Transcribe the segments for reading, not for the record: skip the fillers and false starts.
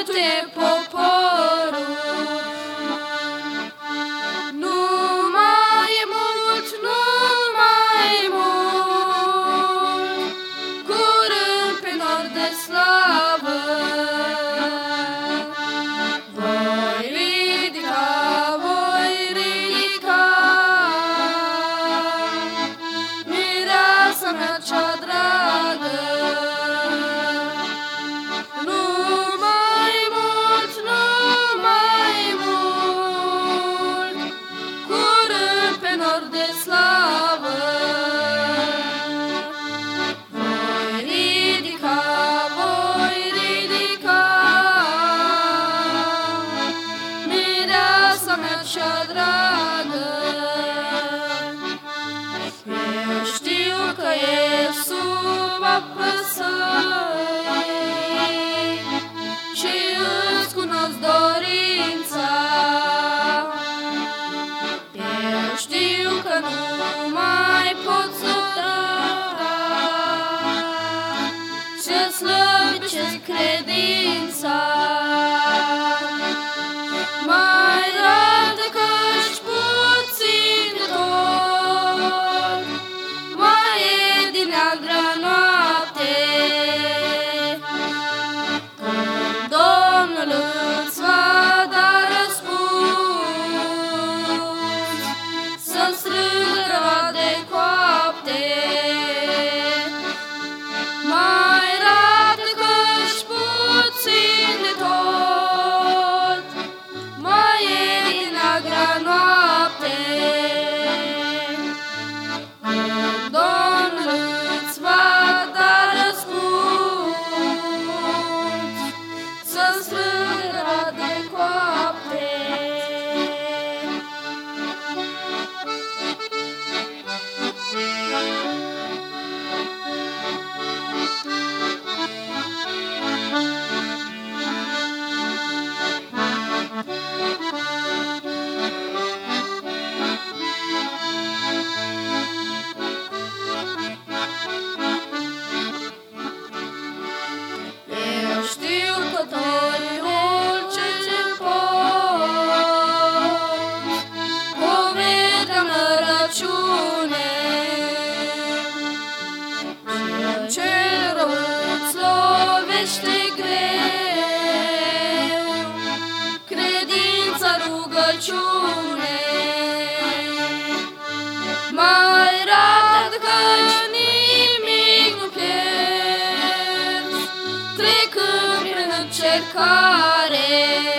ajute poporul. Nu mai mult, curând pe nor de slavă. Voi ridica, mireasa mea cea dragă. Nu mai mult, curând pe nor de slavă. Voi ridica, mireasa mea cea dragă. Eu știu că e sub apăsări și îți cunosc dorința. Eu știu că nu mai pot supăra și-ți slăbicesc credința. Mai rar decât puțin de tot, mai e din neagră noapte, când Domnul îți va da răspuns, să-mi strângă de coapte. Mai rar decât puțin de tot, mai e din neagră noapte, când Domnul îți va da răspuns, să-mi strângă de coapte. Eu știu că totul ce poți, o vede amărăciune. Cel ce rău îți lovește greu, credința, rugăciune. Mai rar decât nimic nu pierzi, trecând prin încercare.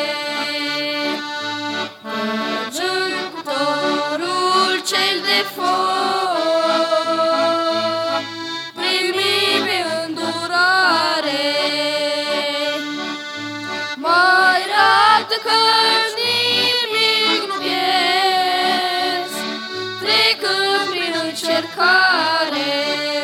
Mergând cu cuptorul cel de foc, primi pe îndurare. Mai rar decât nimic nu pierzi, trecând prin încercare.